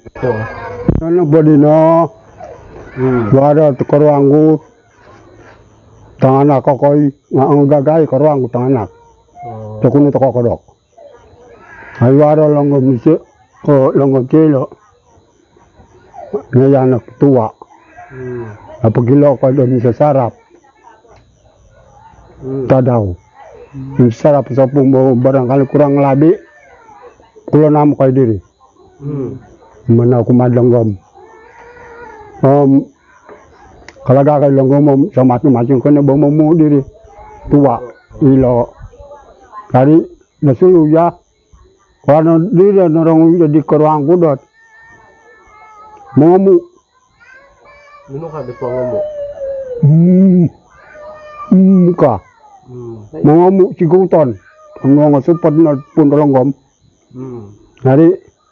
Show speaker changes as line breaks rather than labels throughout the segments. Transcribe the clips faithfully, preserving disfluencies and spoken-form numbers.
Ano bodino? Hmm. Wada karuangku. Tanganak kokoy nga ang gagay karuangku tanganak. Oh. Tukun to kokodok. Ay wada longo misi o longo kilo. Ngayon tua. Hmm. Apagilo ko doon sa sarap. Hmm. Tadaw. Hmm. Sarap sa pong barangkali kurang labi. Kulo na mo kay diri. Hmm. Mana ako madlanggam. Um, kalaga kay langgam sa mati-mati ko na bang mo diri. Tua ilo. Kari nasuluya. Kano diri narong jadi karuangku dot. Mongomu.
Ano ka di pangomu?
Hmm. Hmm ka. Hmm. Mongomu siguton. Ang mga supad na pun langgam. Hmm. Hari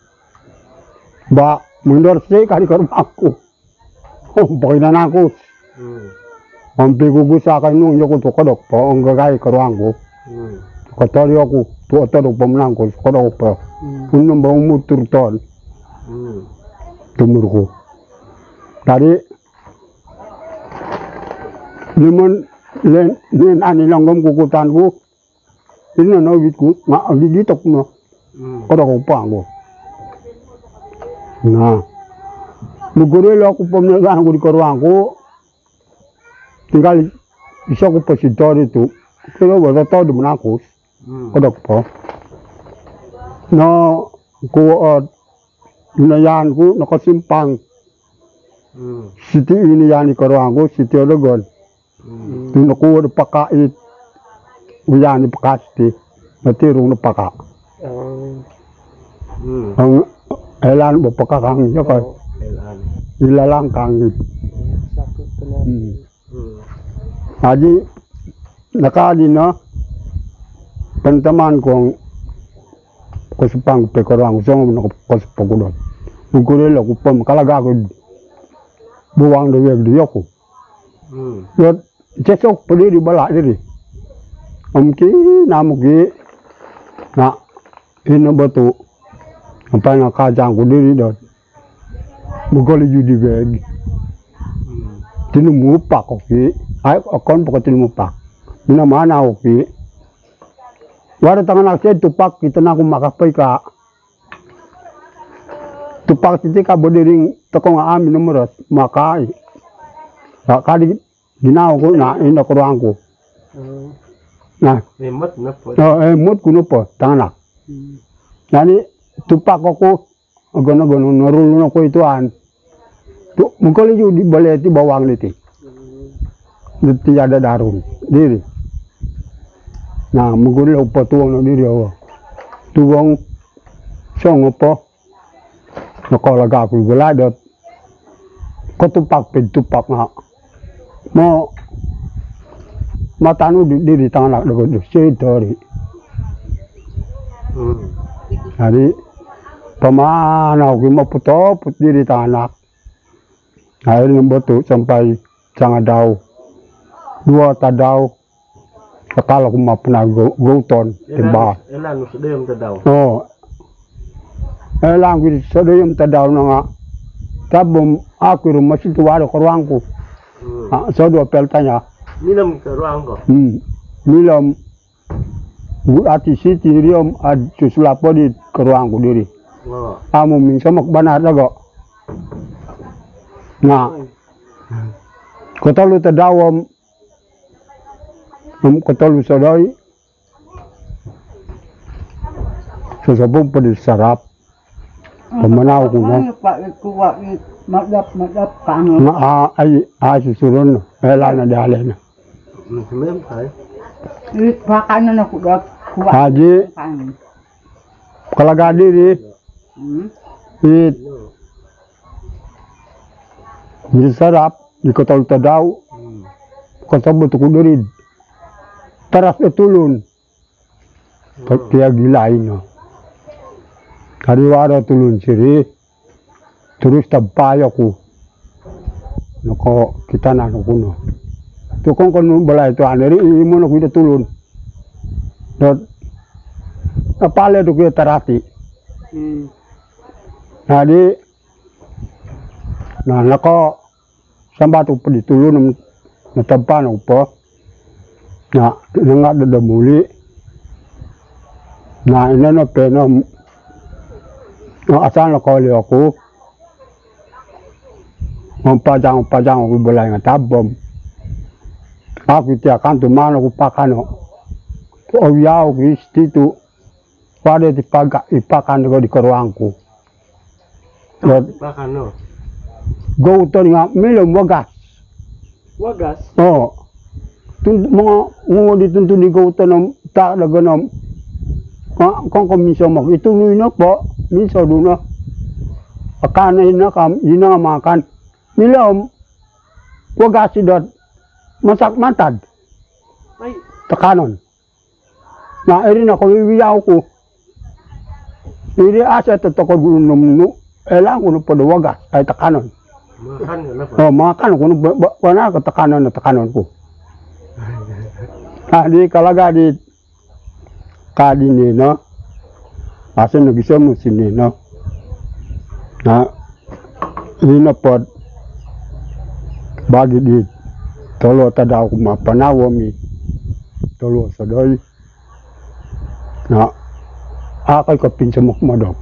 ba mundur sih kali ke rumahku. Oh, pokoknya aku. Hmm. Hampir gugus akan nung yo ko kodok po ang gagay ke rumahku. Hmm. Kotori aku, tu otoro pemenangku kodok po. Hmm. Unum bau mutur ton. Hmm. Tumurku. Tadi limon len len ani langgam kukutanku. Ini no witku, nggak digitok no. Kodok po aku. Nah, mugurelo ako pamnagaan ko di karuangku. Tinggal bisa ko pasitor itu. Pero wala tao di manakos. Kodok po. No, ko uh, inayan ko nakasimpang. Hmm. Siti inayan di karuangku, siti Oregon. Hmm. Nakuha na pakait. Uyan ni pakasti. Natirong na paka. Um. Hmm. Ang elan bapakakang ya kan. Elan. Ilalang kang. Sakit tenan. Hmm. Haji nakali na teman ko ko sepang pekorang so no ko sepagudon. Ngurel ko pam kalaga ko buwang de web di yoko. Hmm. Yo cecok pedi di balak diri. Amki namugi na ino batu. Apa yang kajang ku diri dot. Bugol judi beg. Tinu mupak oki. Ay akon pokok tinu mupak. Dina mana oki. Wara tangan akse tupak kita na ku makapai ka. Tupak titi ka bodiring toko nga amin numeros makai. Ka kali ginaw ko na ina kuruangku. Nah,
emot na po.
Oh, emot kuno po tanganak. Nani tupak ako agano-gano narulo ko ituan. Tu mungkin ju di baleti bawang liti. Hmm. Tiada darun diri. Nah, mungkin lo patuang no diri awa. Tuang song apa? Nakalaga ko guladot. Ko tupak ped tupak nga. Mo matanu di diri tangan dago sedori. Hmm. Hari pemana aku mau puto put diri tanak. Akhirnya betul sampai jangan dau. Dua tadau. Sekali aku mau pernah gouton tiba.
Elang sedem tadau.
Oh. Elang gini sedem tadau nanga. Tabum aku rumah situ ada keruangku. Hmm. Ah, so dua peltanya.
Minum ke ruangku.
Hmm. Minum. Bu ati siti riom ad susulapo di keruangku diri. Oh. Amo min sama banar dago. Nah. Kota lu tadawam. Um kota lu sadai. Sesabung pada sarap. Pemenau kuno.
Pak kuat madap madap kang.
Nah, ai ai susurun elana dalena.
Mem kai.
It pakanan aku dah kuat.
Haji. Kalau gadi di. Hmm. It. Jadi sarap di kota Tadau. Hmm. Kota betul dari. Teras etulun. Hmm. Dia gila ini. Hari wara tulun siri. Terus tabay aku. Nako kita na kuno. Tukong kon balay to aneri imo na kuida tulun. Dot kapale to kuya tarati. Hmm. Nadi Nah,แล้วก็สัมบาตุปดิตุลุนna tampan upo na nga da muli na ina no pe no no asan lo ko le aku mon pajang pajang ku belai nga tabom aku ti akan tu mana ku pakano o yao kristi tu pada di paga ipakan ko di korwangku
Pakano.
go to nga milom wagas
Wagas.
oh tun mga mga dituntun di go to nam ta da ganom ka kong ko minso mo itu no po minso do no akana ina kam ina makan milom wagas dot masak matad
Ay,
tekanon na eri na ko wiyaw ko iri asa to to ko gunum no elang ko po do wagas ay tekanon.
makan ka
Oh, makan ko wala ka tekanon na tekanon ko. Ah, di kalaga di kadi ni no. Asa na bisa mo sini no. Na ini na pod bagi di tolo tada ko mapanawo mi tolo sa doy. Na akay ko pinsamok madok.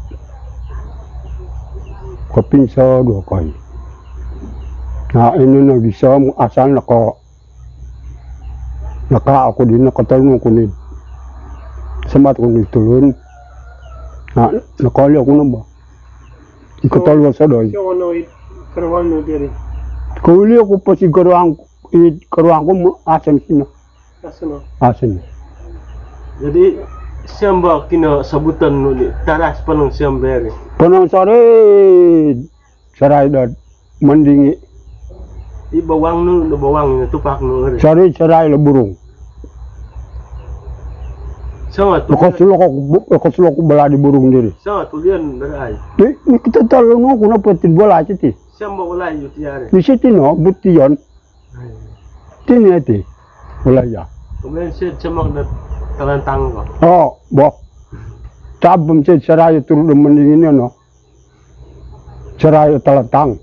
Ko pinsa do koy. Nah ini na bisa mo asal nako naka ako din nakatalong ko ni samat ko ni tulun na nakali ako na ba ikatalwa sa doy
Siya ano it karawang no diri.
kauli ako pa si karuang it karuang ko mo asan sino
Kasano.
asan
Jadi siyam ba kina sabutan no di taras pa ng siyam beri.
panang sare saray dat mandingi
Di bawang no, no bawang no tupak no rin.
sare saray la burung
Sama tu.
nakasulok ako nakasulok ko bala di burung diri
Sama tulian dari.
di ni kita talong ako na patin bola siti
Siyam ba wala yung tiyari.
di siti no buti yon tini ati wala ya
Kemudian siya siya na talantang ko.
oh bo tabum se saray turu de mandingi no saray talantang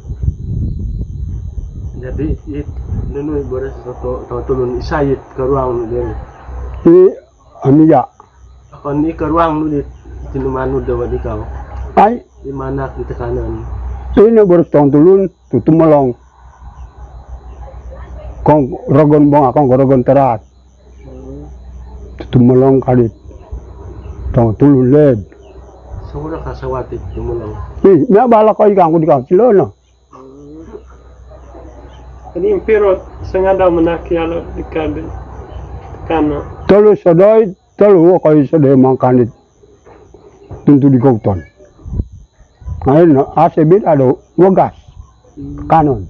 Jadi it nunoy boras to to tulun isayit karuang no diri.
i amiya
Ako ni karuang no dit tinumano daw di ka.
ay
Di mana kita kanan.
ini baru tong tulun tutumalong kong rogon bong akong rogon terat tutumalong kalit tong tulun led
So wala ka sawatit tumulong.
i may bala ko ikang ko di ka silo no
Ini pero sengaja daw manakialo di kabin kana.
tolu sadoy tolu ko sadoy mang kanit tuntu di kauton ay no ase bit ado wagas kanon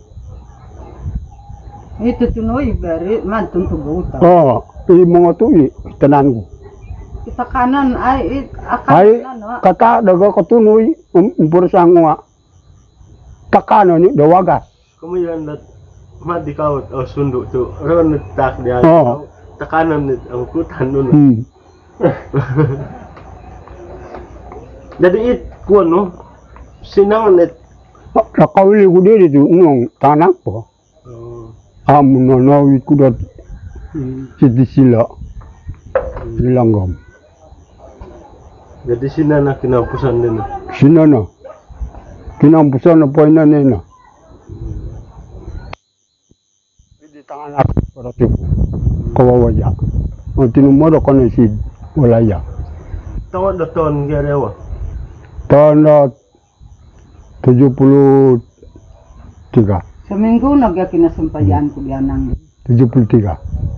Itu tunoy beri man tuntu buta.
oh i mga tuwi tanan ko
Kita kanan ay it akan
ay
ano.
kata daga katunoy umpur sang nga takano ni dawagas
Kemudian dat mati kau oh sunduk tu. Ron tak dia.
Oh.
Tekanan ni ang kutan nun.
hmm.
Jadi it kuan no. Sinang net.
Nakawili ko diri tu nung tanak po
Oh.
amun no nawi ko dat siti sila silanggam
Jadi sina na kinapusan din.
sinana kinampusan na po ina nena di tangan aku para tipu kawawaja o tinumoro ko na si walaya
Tawad na ton garewa.
tahun tujuh puluh tiga
Seminggu nagya kinasampayan ko diyan nang.
tujuh puluh tiga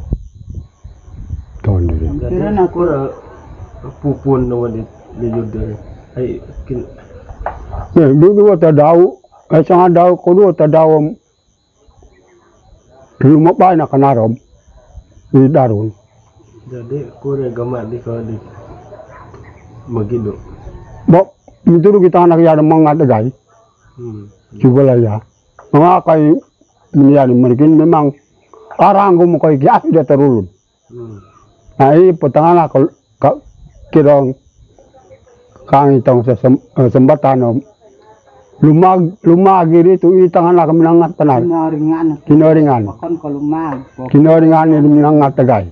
tahun diri
Pero na ko
Pupun na wali di yudere. Ay kin
ya dulu ta daw ay sanga daw ko do ta daw lumabay na kanarom di darun
jadi kure gamat di kau di magido.
bo mituro kita anak ya mga tagay
Hmm.
juga ya mga kay minyan merkin memang arang ko mo kay gias da tarulun
Hmm.
ay patanga ka ka kirong kang itong sa sem- eh, sembatan lumag lumagi dito itangan na kami ng tanan.
Kinoringan.
Kinoringan.
Bakon ko lumag.
Kinoringan ni ng tagay.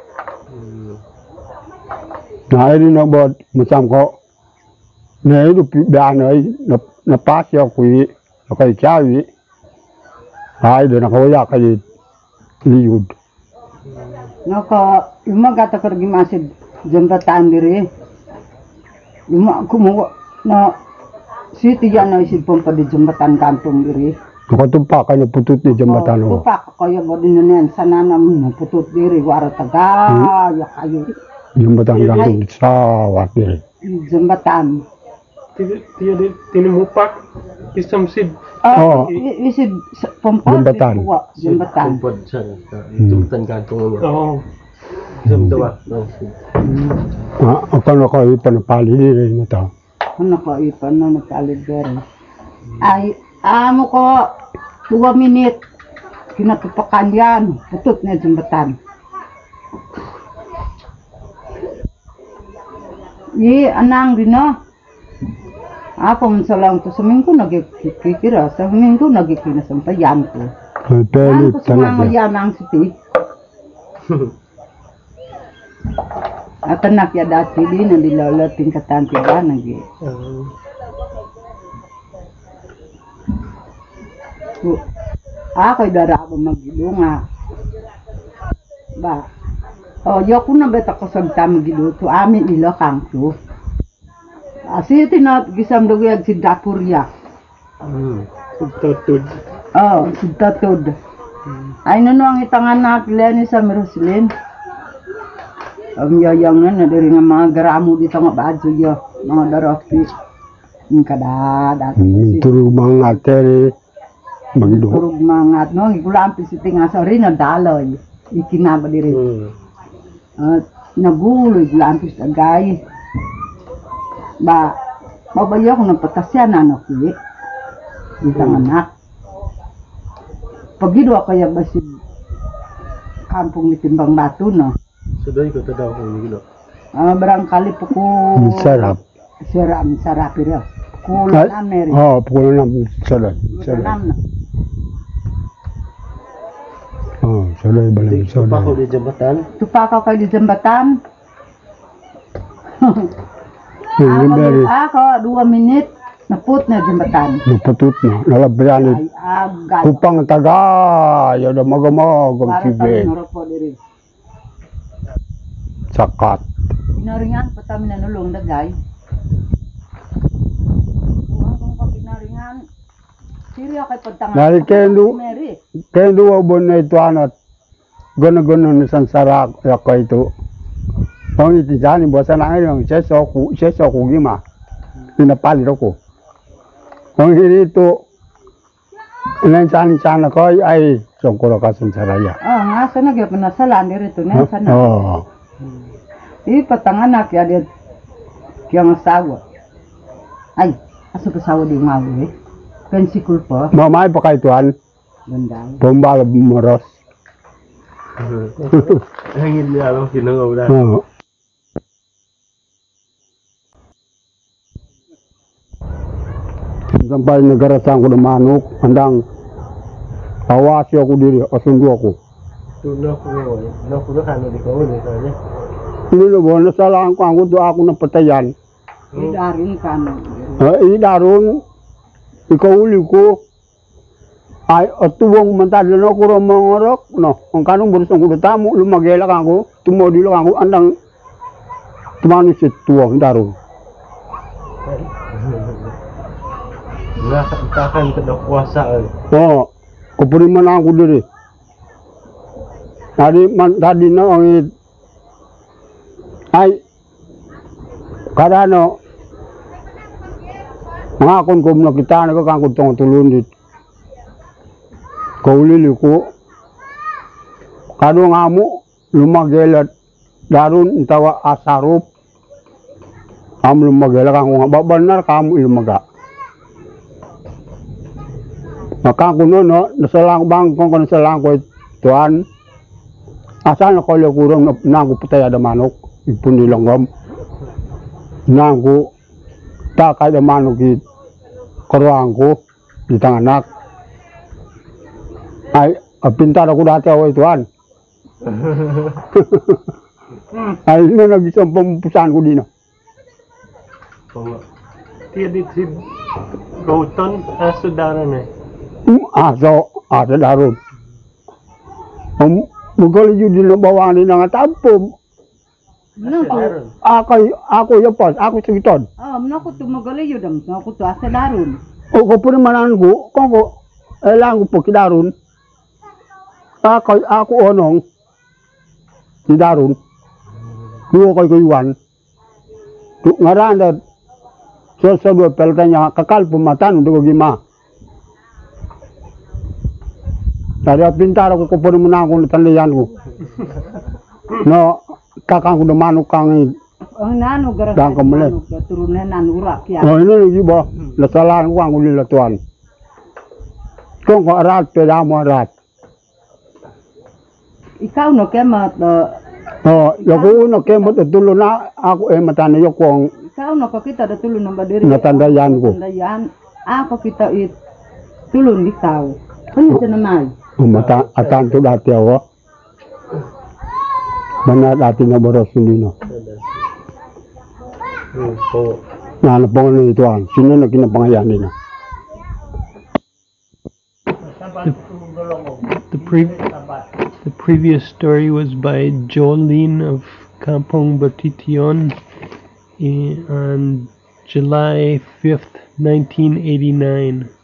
Na ini na bod macam ko. Na itu bian ay na napasya ko yi kay chawi. Ay do na ko ya kay liud.
Naka luma gata kergi masih jembatan diri. Luma aku mau na si tiga na isip pompa di jembatan kampung diri.
Nakatumpa kay putut ni jembatan
Oh,
ho.
tupak kaya bodin nen sananam putut diri wara taga ya kayu
Jembatan gantung sawat diri.
jembatan.
Dia di tinimupak isam sid.
Oh.
Oh, isi pompa
Jembatan.
jembatan.
Tempat sana. Jembatan gantung.
Oh.
Jam dua.
Ah, akan ako ipanapali diri na to.
Ano ko ipan na nagkalit diri. Ay, amo ko dua menit kinatupakan yan putut na jembatan. Ye anang dino. Apa mensalang tu seminggu nagi kira seminggu nagi kina sampai jam tu.
Ay pelit
Aku semang
talaga.
yan ang siti. At anak ya dati di na dilala tingkatan tiga nagi. Ako dara ako magidunga. Ba. Oh, yo ko na beta ko sagta magidu to amin ilo kang tu. Asi tinat gisam dogya si dapur ya.
Hmm.
Tutud.
Oh, si tatud. Ay no ang itangan na kilani sa Meruslin. Ang yayang na dari nga mga garamu dito nga baju yo, mga darofi. Yung kada dati.
Turu mga teri magido.
Turug mangat no, ikulampi si tinga sa rin na daloy. Ikinaba diri.
Hmm.
At naguloy ikulampi sa gay. Ba, mabayo ko ng patasyan na no, ki. Itang anak. Pagidwa kaya ba si kampung ni Timbang Batu no?
Sudah ikut tahu ini gitu.
Ah, barangkali puku
Sarap.
sarap sarap ira. Pukul
Ay,
enam neri.
oh, pukul enam sarap.
Pukul
Sarap.
enam na.
Oh, sarap balik
Di Pak
sarap.
di jembatan.
Tupakaw kayo di jembatan.
Yung
Ako,
dari
ako, dua menit, naput na jembatan.
naputut na, nalabrianit.
Ay, agad.
Kupang taga, yada magamag ang
Para tayo
sibe.
naropo diri.
Sakat.
Pinaringan pa kami nanulong dagay. Tuwang kong pag pinaringan, siriya kay pagtangan.
Nari kendo.
Mary.
Kaya duwa bon na ito anot, gana-gana na sansarak ako ito. Kung iti dyan, ibuwasan na ngayon, siya sa ako, siya sa ako gima. Pinapalit ako. Kung hindi ito, ilan sana-sana ko ay sungkuro ka sansaraya.
Oh, nga sa nagya panasalan diri to na sana.
Oo.
I patangan na kaya dia kaya nga sawa. Ay, aso ka sawa di ngawi eh. Kan si kulpa,
Mamay pa kayo tuan,
ganda.
pumbala bumoros.
Hangin niya alam kinangaw na.
Oo. Sampai nagarasan ko ng manok, handang awasi ako diri, asundo ako.
Tuno ko ngayon. Naku na kano di ko ulit kanya.
Nilubon, nasalahan ko ako doon ako ng patayan.
Idarin ka no.
Eh, daron, ikaw uli ko, ay, at tuwang mantado na ako rin mga orok, no, ang kanong burusong ko tamo, lumagela ka ako, tumodilo ka ako, andang, tumano si tuwang, daron.
Nakatakan ka na kuwasa eh.
Oo, kupurin man ako diri. Tadi, man, tadi na, ang, i- ay, kada no, mga akon ko na kita, nagkakangkod tong tulun dit. Kaulili ko, kado nga mo, lumagelat, daron, tawa asarop, am lumagelat, kang nga babanar, kamo ilumaga. Makang kuno no, nasalang bang kung kung nasalang ko tuan. Asan ako le kurang na nangu putay ada manok, ipun nilanggam. Nangu ta kay da manok it. keruangku di tangan anak. Ay, pintar aku dati awal tuan. Ay, ini na bisa pempusan ko dino.
Tiada di Gauton asudaran eh.
Aso, aso darun. Um, Mugol judi na bawaan din nga tampom.
Nang ko,
Ako, ako ya pas, ako segiton.
ah, mna ko tumagali yun dam, nga ko to asa darun.
O ko pun manan ko, kung ko, elang ko po kidarun. Ako, ako onong, kidarun. Duo ko'y kuyuan. Ngaran dat, so sa dua peltanya kakal pumatan untuk gima. Tadi pintar aku ko pun menang ko tandayan ko. No, kakang ko naman kang
Ang nano gara
Dang kamali.
turunan nan urak ya.
oh ini lagi ba, lasalan ko ang ulila tuan. Kung ko arat, peda mo arat.
Ikaw no kemat,
Oh, yaku uno kemot tulo na ako eh matana yo kong
ikaw no ko kita da tulun ng badiri.
natandayan ko.
Tandayan, ako kita it tulun ikaw. Ano sa naman?
Mata atan to dati ako. Mana dati na boros nino.
Po.
Na na pong ni tuan. Sino na kinapangayan nila?
The pre the previous story was by Jolene of Kampong Batition eh, on July fifth, nineteen eighty-nine.